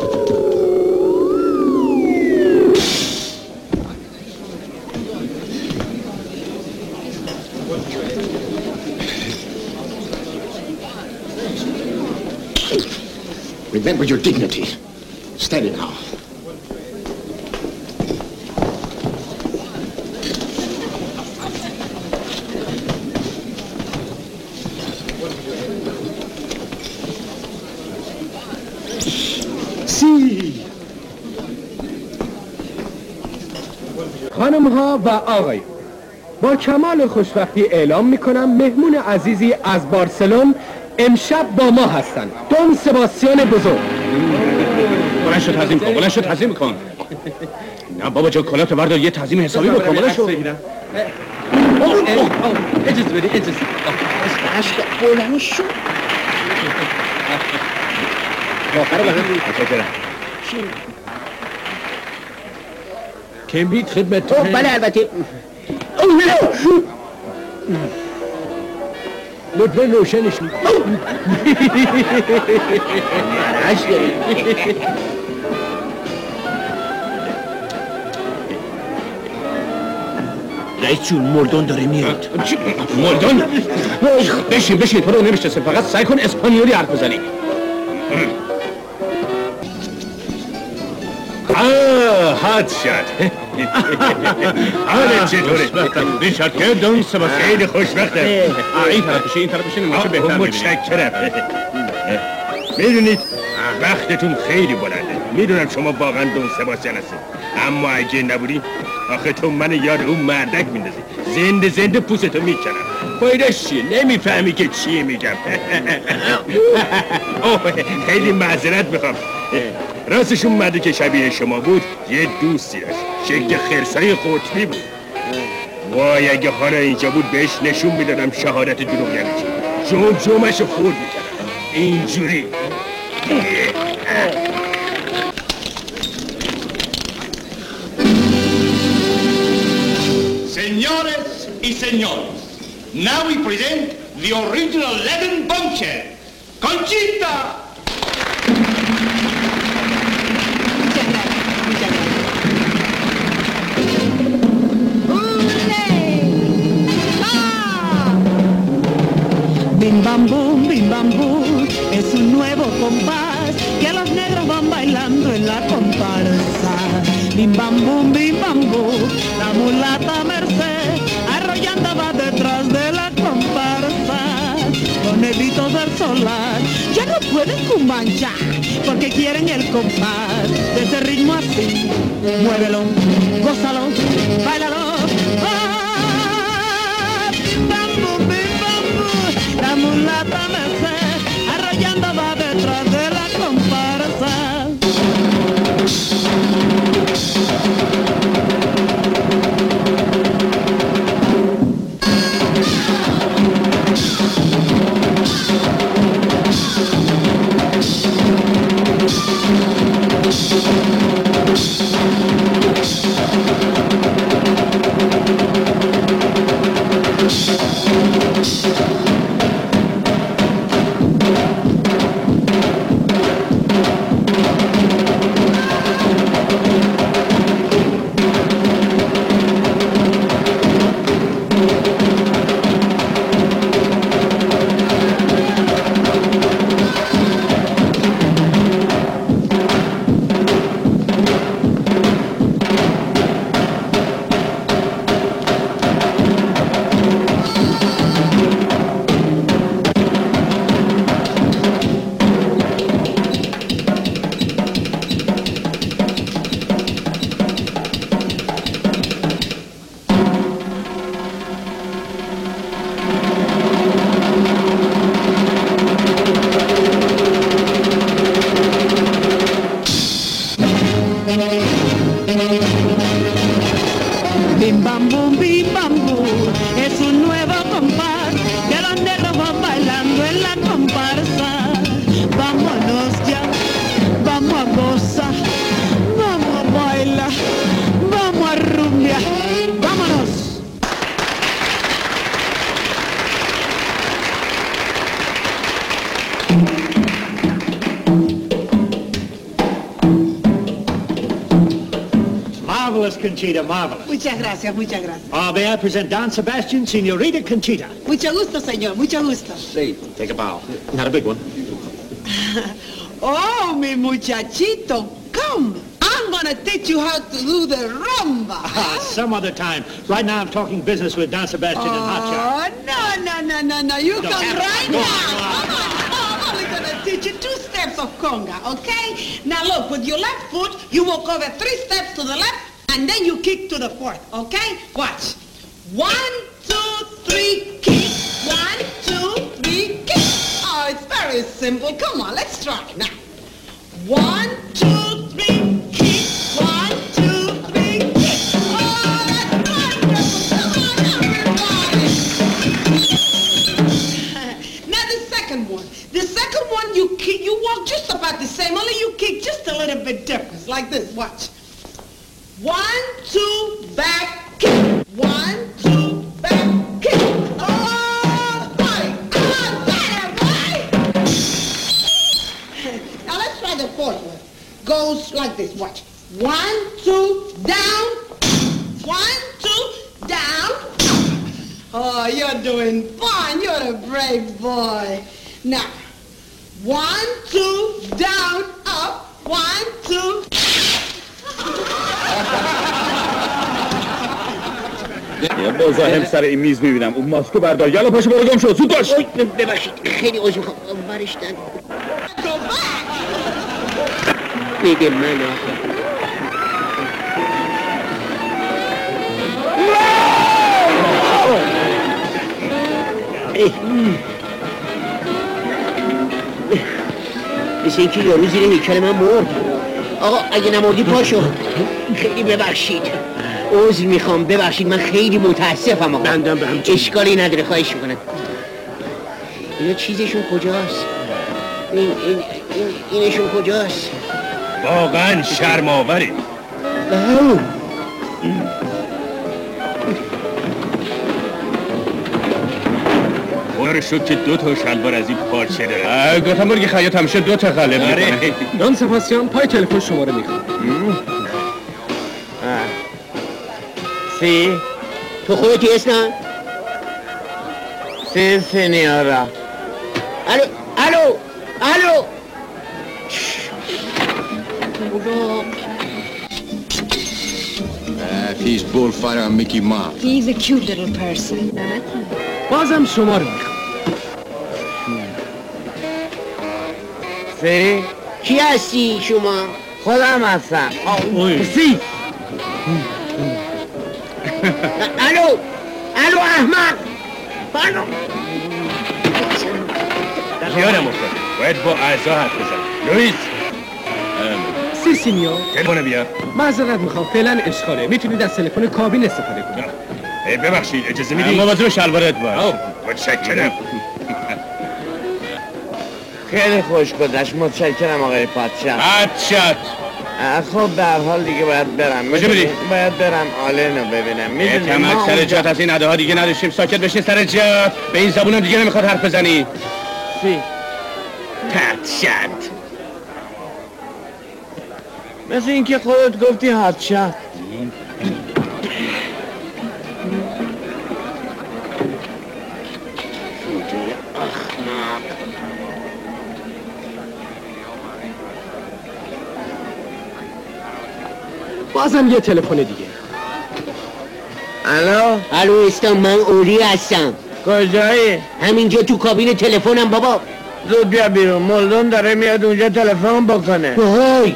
S12: Remember your dignity. Steady now.
S11: خانم ها و آقای، با کمال خوشبختی اعلام میکنم مهمون عزیزی از بارسلون امشب با ما هستن. دون سباستیان بزرگ.
S5: بلند شد تعظیم کن، بلند شد تعظیم کن. نه بابا جا کلات بردار یه تعظیم حسابی بکن. بلند شد.
S11: اجازه بدی اجازه.
S2: بلند شد.
S5: آخر بلند.
S11: کمبید خدمت.
S2: بله البته.
S11: لطفاً روشنش می
S2: مرش داری. رئیس جون مردون داره میاد.
S4: مردون؟ بشین بشین تو رو نمیشناسه، فقط سعی کن اسپانیولی حرف بزنی.
S5: آه حد شد. حالت چطوره؟
S4: بیشتر دون سباسیون
S5: خیلی خوشبختم.
S4: این طرف بشین این طرف بشین ماشه بهتر میبینی.
S5: متشکرم. میدونید وقتتون خیلی بلنده. میدونم شما واقعا دون سباسیون هستید، اما اگه نبودی آخه تو من یاد اون مردک میندازی، زنده زنده پوستو میکنم. فایدهش چیه؟ نمیفهمی که چیه میگم. اوه خیلی معذرت میخوام. راستشون مرده که شبیه شما بود یه دوستی داشت، شکل خرسای قطبی بود. وای اگه حالا اینجا بود بهش نشون میدادم شهادت دروغ یعنی چی. جوم جومشو خورد میکردم اینجوری.
S9: Señores y señores, now we present the original Latin bombshell, Conchita!
S8: Bim bam boom, bim bam boom, es un nuevo compás que los negros van bailando en la comparsa. Bim bam boom, bim bam boom, la mulata Merced arrollando va detrás de la comparsa. Los negritos del solar ya no pueden cumbanchar porque quieren el compás de ese ritmo así. Muévelo, gózalo, báilalo. La mulata Merced arrollando va detrás de la comparsa. Bim bam bum, bim bam bum, es un nuevo compás que los negros van bailando en la comparsa. Vámonos ya, vamos a gozar, vamos a bailar, vamos a rumbear, vámonos.
S9: Marvelous, Conchita, marvelous.
S8: Muchas gracias, muchas gracias.
S9: Uh, may I present Don Sebastian, Senorita Conchita.
S8: Mucho gusto, señor, mucho gusto.
S12: Say, take a bow. Not a big one.
S8: Oh, mi muchachito, come. I'm gonna teach you how to do the rumba.
S9: Ah, some other time. Right now I'm talking business with Don Sebastian and Hotshot.
S8: Oh, no, no, no, no, no. You
S9: No,
S8: come
S9: have-
S8: right
S9: no,
S8: now.
S9: no,
S8: Come on, I'm only gonna teach you two steps of conga, okay? Now look, with your left foot, you walk over three steps to the left, and then you kick to the fourth, okay? Watch. One, two, three, kick. One, two, three, kick. Oh, it's very simple. Come on, let's try it now. One, two, three, kick. One, two, three, kick. Oh, that's wonderful. Come on, everybody. Now the second one. The second one, you kick, you walk just about the same, only you kick just a little bit different, like this. Watch. One, two, back, kick. One, two, back, kick. Oh, boy. Oh, better, boy. Now let's try the fourth one. Goes like this. Watch. One, two, down. One, two, down. Oh, you're doing fine. You're a brave boy. Now, one, two, down, up. One, two.
S1: یا بازم سر این میز میبینم اون ماسکو بردار یالا پاشو برو گم شو زود باش.
S2: ببخشید خیلی عذر میخوام برشتن بده من مثل اینکه یارو زیر نیکل من مرد. آقا اگه نمردی پاشو. خیلی ببخشید عذر میخوام ببخشید من خیلی متاسفم آقا.
S4: بندم به هم
S2: اشکالی نداره خواهش میکنم. اینا چیزشون کجاست؟ این این این اینشون کجاست؟
S5: واقعا شرم آوری. خدا شد که دو تا شلوار از این پارچه داره.
S4: گوتنبرگ خیاط همیشه دو تا قالب میکنه.
S11: دان سباسیان پای تلفن شما رو میخوام.
S3: سی
S2: تو خودتی اسنا؟
S3: سی سینیورا.
S2: الو الو الو
S14: He's bullfighter and Mickey Mouse.
S13: He's a cute little person.
S11: بازم شما رو میخوام.
S3: سی
S2: کی هستی شما؟
S3: خودم هستم.
S11: سی
S2: الو الو احمق الو
S5: خیالم افتاد باید با اعضا حرف بزن. لوئیس
S11: سی سینیور
S5: تلفن بیا.
S11: معذرت میخوام فعلا اشغاله. میتونید از تلفن کابین استفاده کنید.
S5: ای ببخشید اجازه میدی؟
S4: مواظب شلوارت باش.
S5: متشکرم.
S3: خیلی خوش گذشت. متشکرم آقای پادشاه.
S5: پادشاه
S3: خب به هر حال دیگه باید برم.
S4: کجا میری؟
S3: باید برم آلن رو ببینم. میدونی
S4: تمک سر جات از این اده ها دیگه نداشتیم. ساکت بشین سر جات. به این زبونم دیگه نمیخواد حرف بزنی.
S3: سی
S2: پادشاه
S3: مثل اینکه خودت گفتی پادشاه.
S11: بازم یه تلفن دیگه.
S3: الو
S2: الو استان من اولی هستم.
S3: کجایی؟
S2: همینجا تو کابین تلفنم بابا.
S3: زود بیا بیرون. مولدون داره میاد اونجا تلفن بکنه.
S2: وای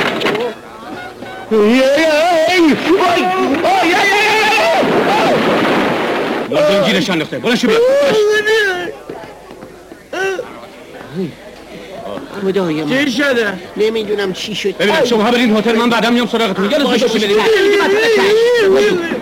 S4: مولدون گیرش انداخته. بلند شو بیا.
S2: خدایا
S3: چی شده؟
S2: نمیدونم چی شد.
S4: ببینم شما برین هتل من بعدم میام سراغتون. یادتون
S2: باشه
S4: باشه
S2: باشه
S4: برید.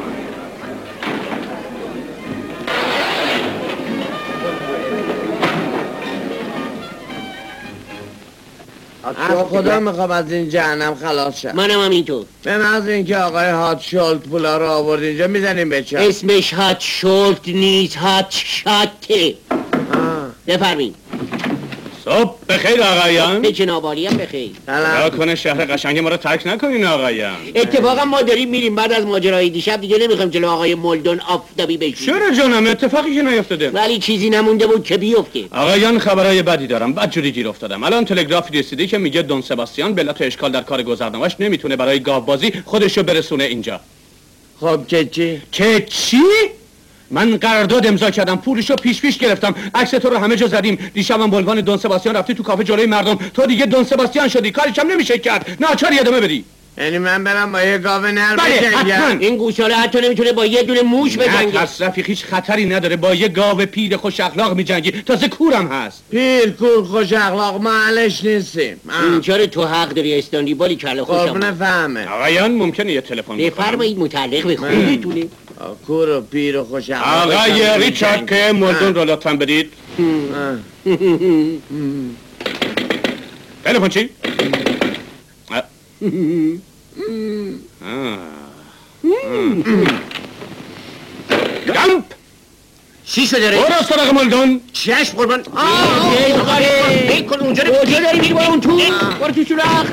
S3: از خدا میخوام از این جهنم خلاص شم.
S2: منم همینطور.
S3: به محض اینکه آقای هات شولت پولا رو آورد اینجا میزنیم به چه؟
S2: اسمش هات شولت نیست هات شاته. بفرمین.
S4: صبح بخیر آقایان.
S2: به جنابالی هم بخیر.
S4: دعا کنه شهر قشنگ ما رو ترک نکنین آقایان.
S2: اتفاقا ما داریم میریم بعد از ماجرای دیشب دیگه نمیخوایم جلو آقای مولدون آفتابی بشیم.
S4: چرا جانم اتفاقی که نیفتاده؟
S2: ولی چیزی نمونده بود که بیفته.
S4: آقایان خبرای بدی دارم. بد جوری گیر افتادم. الان تلگرافی رسیده که میگه دون سباستیان به علت اشکال در کار گذرنامه‌اش نمیتونه برای گاوبازی خودشو برسونه اینجا.
S3: خب که چی؟
S4: که چی؟ من قرارداد امضا کردم پولشو پیش پیش گرفتم عکس تو رو همه جا زدیم دیشبم به عنوان دون سباستیان رفتی تو کافه جلوی مردم تو دیگه دون سباستیان شدی کارش هم نمیشه کرد ناچاری ادامه بدی
S3: یعنی من برم با یه گاو نر
S4: بله
S3: بجنگم؟
S4: حتما
S2: این گوساله حتی نمیتونه با یه دونه موش بجنگه.
S4: نه رفیق هیچ خطری نداره با یه گاو پیر خوش اخلاق میجنگی تازه کورم هست.
S3: پیر کور خوش اخلاق محلش نیستیم.
S2: اینجا تو حق داری استانلی بالی کله خوشم.
S3: قربون فهمه.
S4: آقایان ممکنه یه تلفن بکنم؟
S2: بفرمایید متعلق به خودتونه.
S3: کور و پیر و خوش اخلاق.
S4: آقای ریچارد که مولدون رو لطفاً بدید. تلفن چی؟ جمپ
S2: چی شده ره؟
S4: برو سراغ مولدون.
S2: چشم قربان. آه کن اونجا کجا داری میری برو اون تو برو تو سراغ.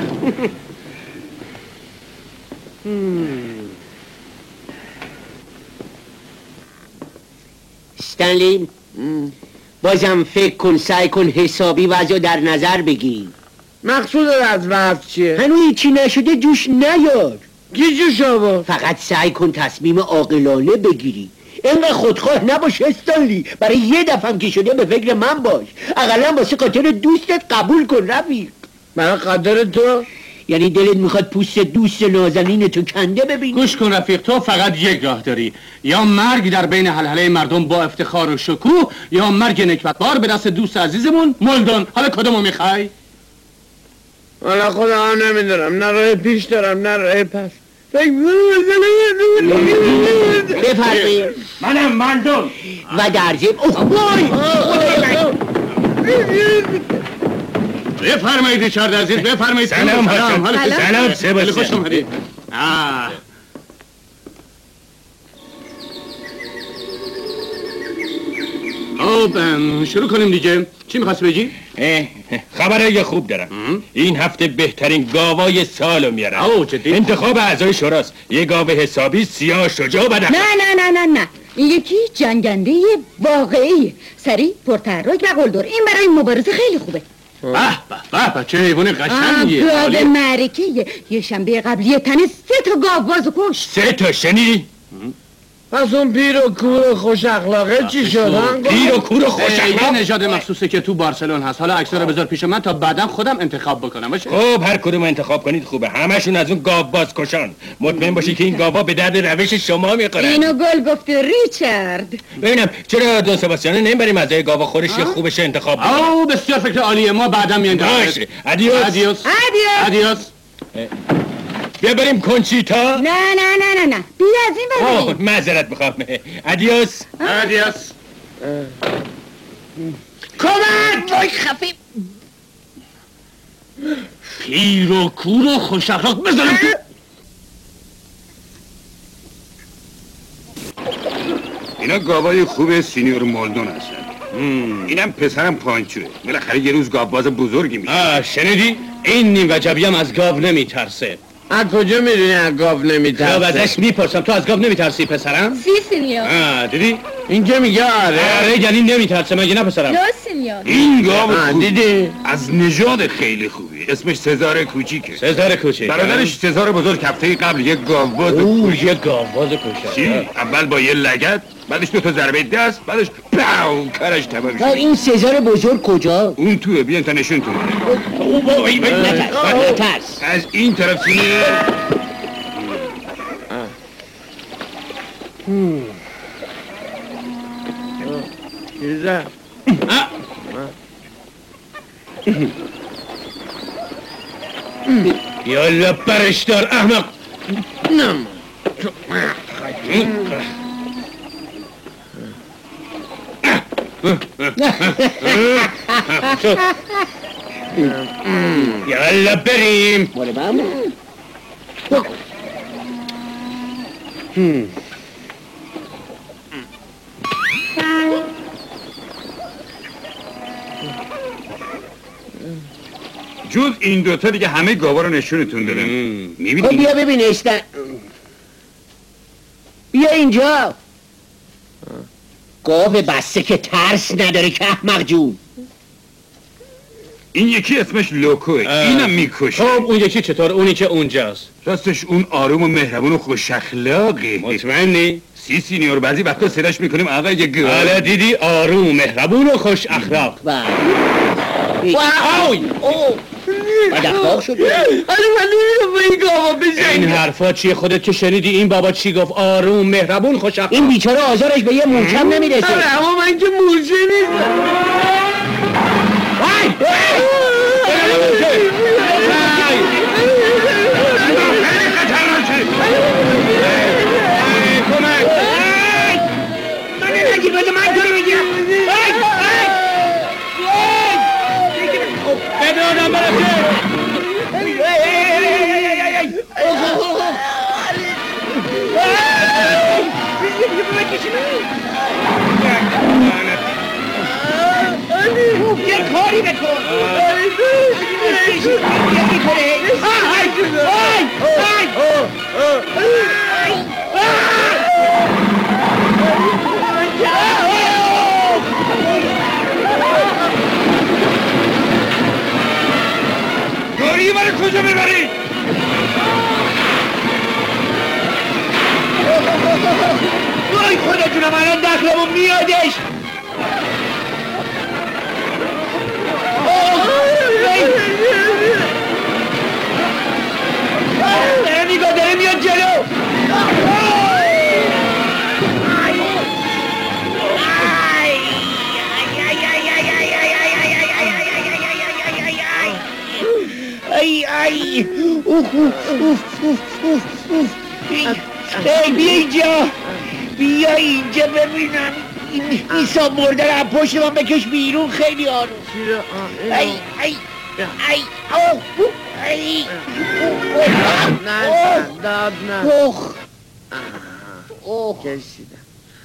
S2: استنلی بازم فکر کن، سعی کن حسابی وضع در نظر بگی.
S3: مقصود از وضع چیه؟
S2: هنوز هیچی نشده جوش نیار.
S3: کی جوش آورد؟
S2: فقط سعی کن تصمیم عاقلانه بگیری. اینقدر خودخواه نباش استنلی. برای یه دفعه هم که شده به فکر من باش. اقلا واسه خاطر دوستت قبول کن رفیق.
S3: برای خاطر تو؟
S2: یعنی دلت میخواد پوست دوست نازنین تو کنده ببینی؟
S9: گوش کن رفیق، تو فقط یک راه داری، یا مرگ در بین حلحله مردم با افتخار و شکوه، یا مرگ نکبتبار به دست دوست عزیزمون مولدون. حالا کدومو میخوای؟
S3: حالا خدا هم نمیدونم، نه راه پیش دارم نه راه پس.
S2: بفرمایید.
S9: منم مردم
S2: و در ضمن اوه
S9: بفرمایید ریچارد عزیز، بفرمایید.
S5: سلام
S9: سلام
S5: سلام سلام
S9: خوش اومدید. آه خب شروع کنیم دیگه. چی می‌خواستی بگی؟
S5: خبرای خوب دارم. این هفته بهترین گاوای سالو میارن.
S9: اوه جدی؟
S5: انتخاب اعضای شوراست. یه گاو حسابی سیاه شجاع و
S7: نه نه نه نه نه این یکی جنگنده واقعی، سری پرتحرک و قلدر. این برای مبارزه خیلی خوبه.
S9: به به به چه حیوان قشنگیه.
S7: گاو معرکه یه شنبه قبلی تنه سه تا گاو بازو کشت.
S5: سه تا شنیدی؟
S3: پس اون پیر و کور خوش اخلاقه چی شد؟
S5: پیر و کور خوش
S9: یه
S5: اخلاق
S9: نژاد مخصوصه که تو بارسلون هست. حالا عکس‌ها رو بذار پیش من تا بعداً خودم انتخاب بکنم. باشه؟
S5: خب هر کدوم انتخاب کنید خوبه. همشون از اون گاو بازکشان. مطمئن باشی که این گاوا به درد روش شما میخورن.
S7: اینو گل گفته ریچارد.
S5: ببینم چرا دون سباستیانو نمیبریم از گاوا خورش خوبش انتخاب کنیم؟
S9: آو بسیار فکر عالیه. ما بعداً میایم.
S5: باشه. ادیوس.
S9: ادیوس.
S7: ادیوس.
S5: بیا بریم کنچیتا.
S7: نه نه نه نه نه بیا از این
S5: اوه
S7: بریم.
S5: معذرت میخوام. ادیوس.
S9: ادیوس.
S2: کمک وای خفه.
S9: پیر و کور و خوش اخلاق بزنم تو.
S1: اینا گاوای خوب سینیور مولدون هستن. اینم پسرم پانچوه. بالاخره یه روز گاوباز بزرگی میشه.
S9: آه شنیدی؟ این نیم وجبی هم از گاو نمیترسه.
S3: از کجا میدونی از گاو نمیترسه؟
S9: گاو ازش میپرسم. تو از گاو نمیترسی پسرم؟
S7: سی سینیور.
S9: آه دیدی؟
S3: این که میگه آره.
S9: آره یعنی نمیترسه مگه نه پسرم؟
S7: دو سینیور.
S1: این گاو خوب
S3: دیدی؟
S1: از نژاد خیلی خوبی. اسمش سزار کوچیکه.
S9: سزار کوچیک.
S1: برادرش سزار بزرگ هفته قبل یک گاوباز
S9: اوه یه گاوباز کوچیک.
S1: چی؟ اول با یه لگد، بعدش دو تا ضربه دست، بعدش پاو کارش تمام شد.
S2: این سزار بزرگ کجا؟
S1: اون توه. بیان تا نشونتون بده.
S2: نترس.
S1: از این طرف سینه.
S3: چیزه؟
S9: یالا برش دار احمق.
S3: نم
S9: یالا بریم.
S2: مال من
S1: جز این دوتا دیگه همه گاوا رو نشونتون دادم.
S2: خب
S1: میبینی؟
S2: بیا ببین استن. بیا اینجا. گاو بسته که ترس نداره که احمق جون.
S1: این یکی اسمش لوکوه. اینم میکشه.
S9: خب اون یکی چطور؟ اونی که اونجاست.
S1: راستش اون آروم و مهربون و خوش اخلاقه.
S9: مطمئنی؟
S1: سی سینیور بعضی وقتا صداش میکنیم آقای گاو.
S9: حالا دیدی آروم مهربون و خوش اخلاق.
S2: واو. اوه. بعد اخلاق شد.
S3: حالا من نمیدونم به این گاوا بزنیم.
S9: این حرفا چیه؟ خودت که شنیدی این بابا چی گفت؟ آروم مهربون خوش اخلاق.
S2: این بیچاره آزارش به یه محکم نمیرسه.
S3: آره اما من که مورچه نیستم.
S2: وای من نگیر بده من تو رو بگیرم.
S9: بده آدم برسه.
S2: یه کاری بکن. وای خودتونم الان دخلمون میادش. داره نگاه داره میاد جلو. ای ای اوف اوف اوف اوف اوف ای بیا اینجا بیا اینجا ببینم این ساب مرده رو پشت من بکش بیرون خیلی آروم. ای ای ای اوه ای
S3: نه داد نه
S2: اوه اوه
S3: کشیدم.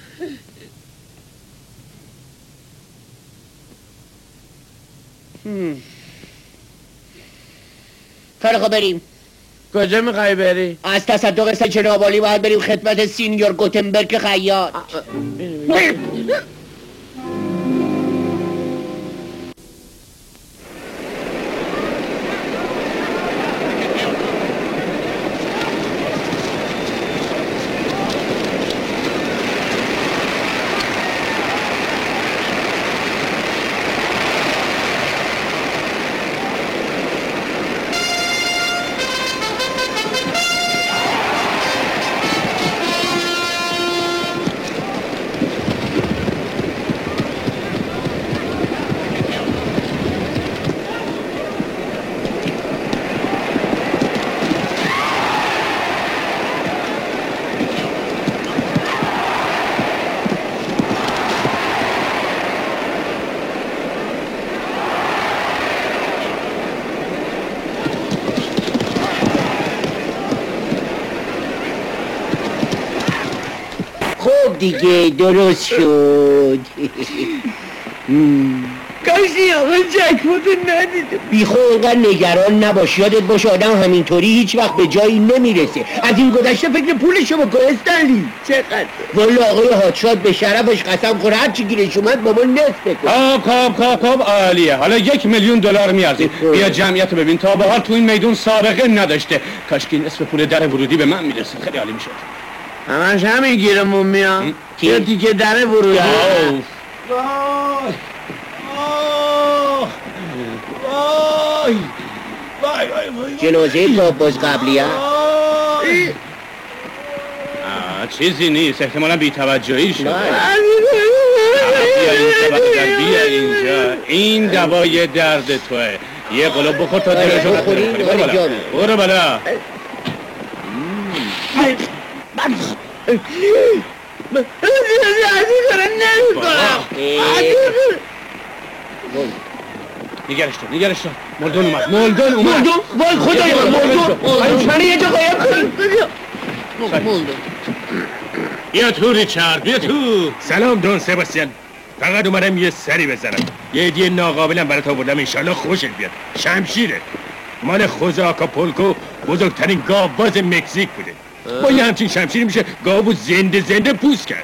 S2: فرقا بریم.
S3: کجا میخوای بری؟
S2: از تصدق سه جنابالی باید بریم خدمت سینیور گوتنبرگ خیاط. دیگه درست شد.
S3: کاشی آقا جکپوتو ندیده.
S2: بی خلقا نگران نباش، یادت باشه آدم همینطوری هیچ وقت به جایی نمیرسه. از این گذشته فکر پولشو بکن استنلی.
S3: چقدر؟
S2: والا آقای هاتشات به شرفش قسم خوره هرچی گیرش اومد بابا نصف کن.
S9: کاب کاب کاب کاب عالیه. حالا یک میلیون دلار میارزی. بیا جمعیت ببین تا به حال تو این میدون سابقه نداشته. کاشکی نصف پول در ورودی به من میرسه. خیلی عالی میشد.
S3: همش همین گیرمون میام. یا دیگه در ورودی.
S9: وای وای وای وای
S2: جنازه باباز قبلی ها
S9: چیزی نیست، احتمالا بی توجهی شد. بیا اینجا بیا اینجا، این دوای درد توه. یه قلوب بخور تا دلشو بخوری. برو بالا. نگرش تو نگرش تو مولدون اومد مولدون اومد
S2: مولدون وای خدای من مولدون چنه یه جا قایم کنیم. مولدون
S5: بیا تو ریچارد بیا تو. سلام دون سباستیان، فقط اومدم یه سری بزنم. یه هدیه ناقابلم برات آوردم، انشالله خوشت بیاد. شمشیره مال خوزه آکاپولکو، بزرگترین گاوباز مکزیک بوده. با یه همچین شمشیری میشه گاوو زنده زنده پوست کرد.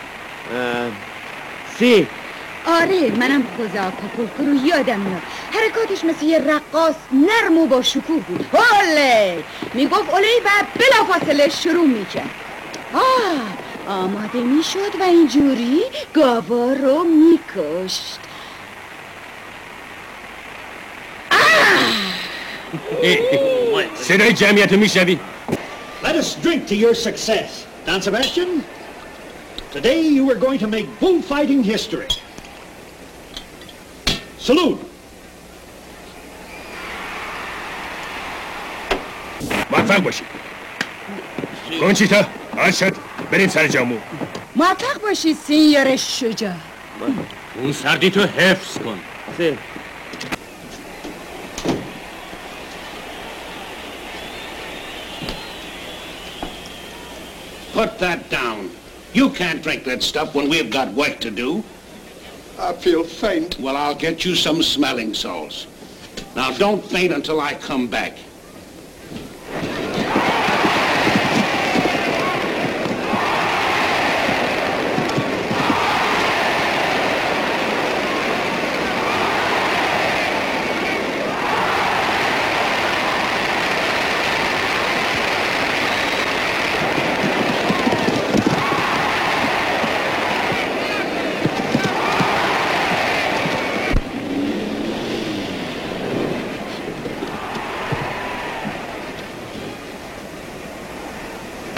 S3: سی
S7: آره منم خوزه آکاپولکو رو یادم میاد. حرکاتش مثل یه رقاص نرم و با شکوه بود. هله میگفت اولی و بلافاصله شروع میکرد. آه آماده میشد و اینجوری گاوا رو میکشت.
S5: صدای جمعیت رو میشنوی؟
S12: Let us drink to your success. Don Sebastian, today you are going to make bullfighting history. Salute.
S5: موفق باشید. کنچیتا، آرشد، بریم سر جامو.
S7: موفق باشید سینیور شجاع.
S9: اون سردی تو حفظ کن.
S3: سی
S15: Put that down. You can't drink that stuff when we've got work to do.
S14: I feel faint.
S15: Well, I'll get you some smelling salts. Now, don't faint until I come back.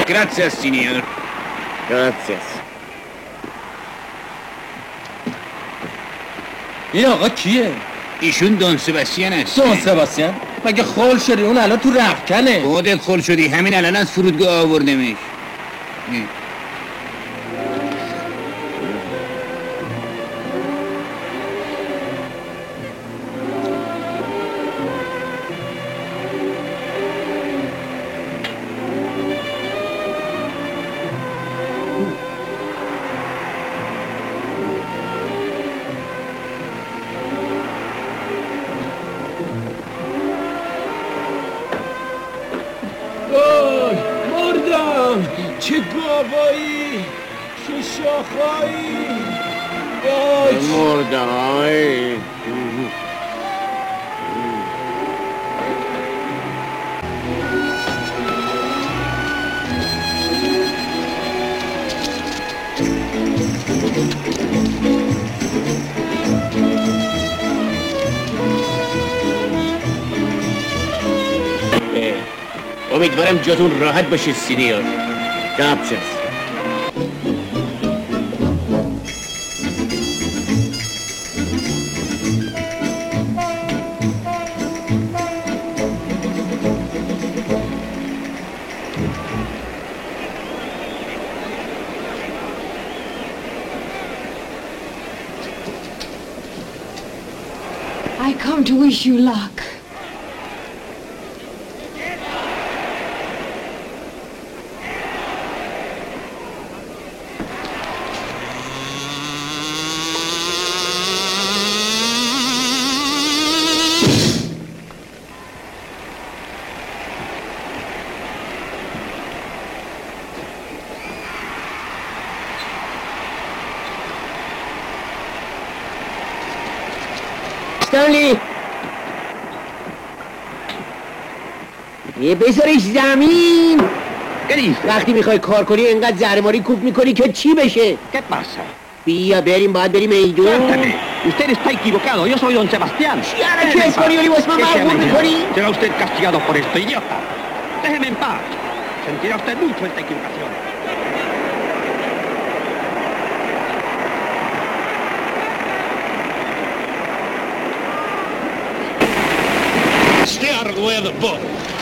S2: Grazie, signor.
S3: Grazie.
S2: این آقا کیه؟ ایشون دون سباسیان است.
S3: دون سباسیان؟ مگه خول شدی؟ اون الان تو رختکنه.
S2: خودت خول شدی، همین الان از فرودگاه آوردمش.
S10: چه گاوایی چه شاخایی وای
S3: مردای
S2: امیدوارم جاتون راحت باشه سینیور.
S3: Gracias.
S7: I come to wish you luck.
S2: استانلی یه بذارش زمین. وقتی میخوای کار کنی اینقدر زهرماری کوب میکنی که چی بشه؟
S12: ¿Qué pasa?
S2: بیا بریم، باید بریم میدون.
S12: Usted está equivocado, yo soy don Sebastián.
S2: چیاره که اسپانیولی واسه من مغرور میکنی؟
S12: Será usted castigado por esto, idiota. Déjeme en paz. Sentirá usted mucho esta equivocación.
S15: Stay out of the way of the boat.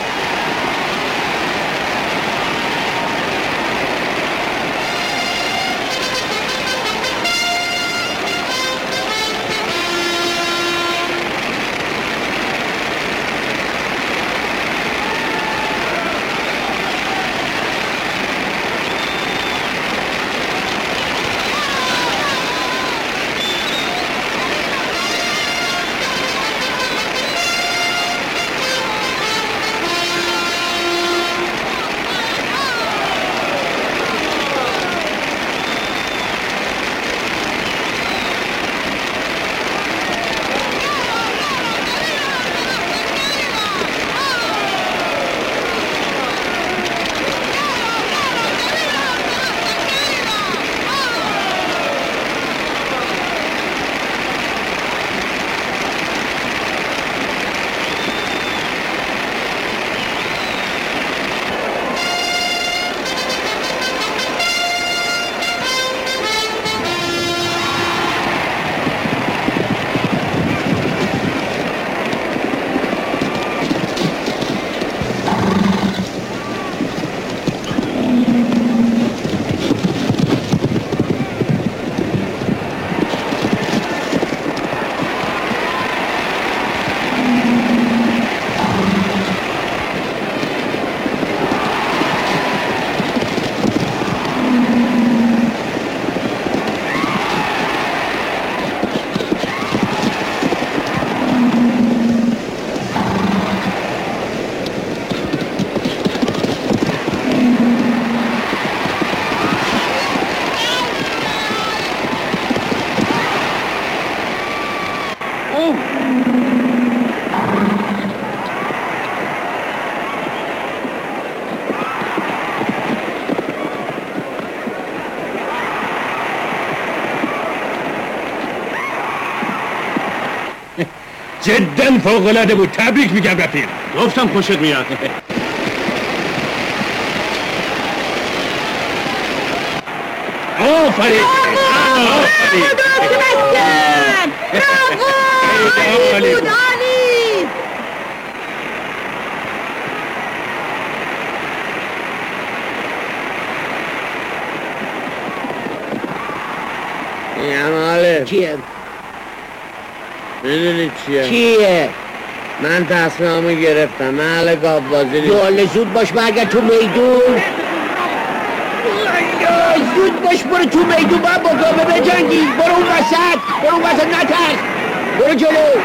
S5: جدا فوق‌العاده بود. تبریک میگم رفیق.
S9: گفتم خوشت میاد.
S5: آفرین آفرین
S7: عالی بود عالی.
S3: این عالی
S2: چیه؟
S3: میدونی چیه؟
S2: چیه؟
S3: من تصمیمو گرفتم. من حالا گاب بازی
S2: جاله زود باش برگرد تو میدون. زود باش برو تو میدون باید با گابه بجنگی. برو اون وسط برو اون وسط نترس. برو جلو.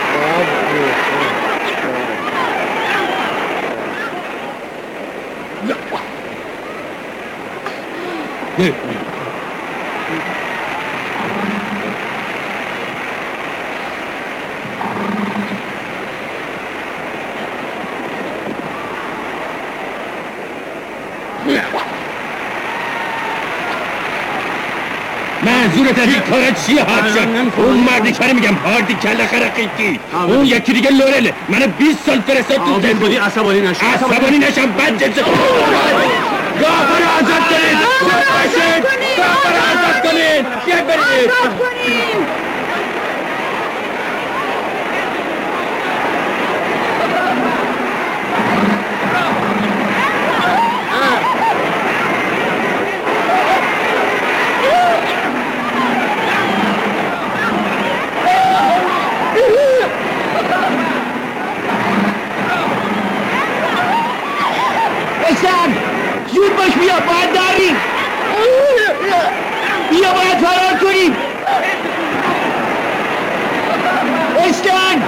S5: منظورت از این کارت چیه حاجان؟ اون مردی که میگم هاردی کله خرقیقی، اون یکی دیگه لورله. منو بیست سال فرستاد تو زندون.
S9: بودی عصبانی نشم
S5: عصبانی نشم بد جنسه. گافه رو آزاد کنید. گافه رو آزاد کنید. بیاید برید.
S2: زود باش بیا باید داریم. بیا باید فرار کنیم. استان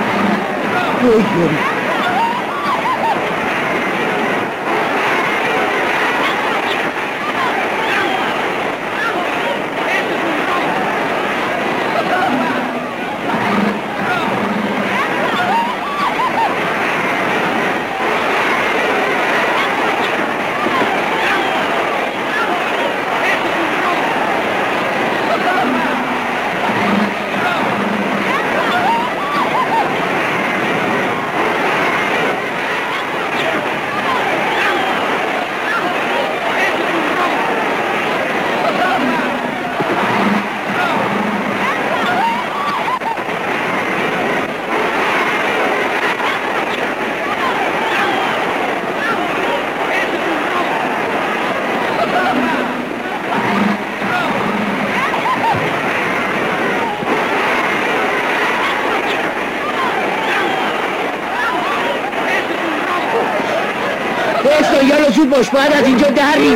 S2: یالا زود باش باید از اینجا دریم.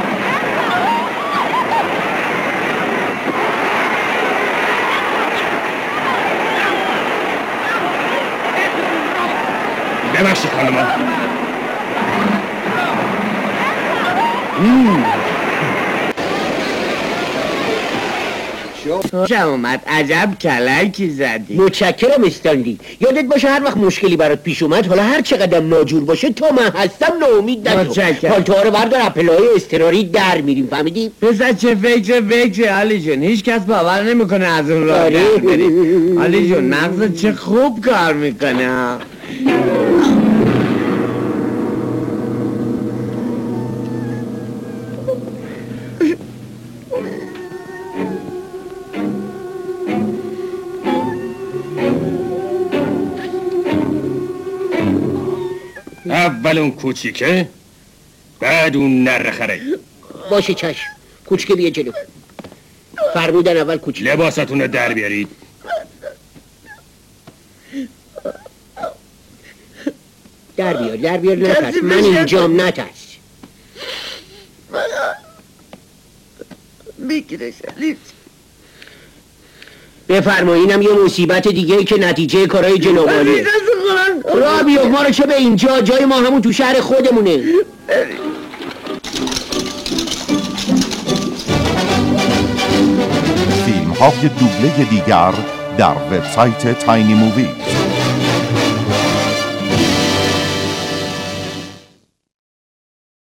S5: ببخشید خانما.
S3: خوشم اومد. عجب کلکی زدی.
S2: متشکرم استانلی. یادت باشه هر وقت مشکلی برات پیش اومد، حالا هر چقدر ناجور باشه تا من هستم ناامید نشو.
S3: متشکرم.
S2: پالتوها رو بردار اپلای استراری در میریم. فهمیدی؟
S3: پسر چه فکر فکر علی جون. هیچ کس باور نمیکنه از اون راه
S2: آره.
S3: بریم. علی جون مغزت چه خوب کار میکنه.
S5: اول اون کوچیکه بعد اون نرخره.
S2: باشه چشم. کوچیکه بیا جلو. فرمودن اول کوچیکه.
S5: لباساتون رو در بیارید.
S2: در بیار در بیار نترس. من اینجام نترس.
S3: میگیرش علی.
S2: بفرما اینم یه مصیبت دیگه که نتیجه کارهای جنابالیه. را بیو ما رو چه به اینجا، جای ما همون تو شهر خودمونه.
S16: فیلم های دوبله دیگر در وبسایت تاینی موویز.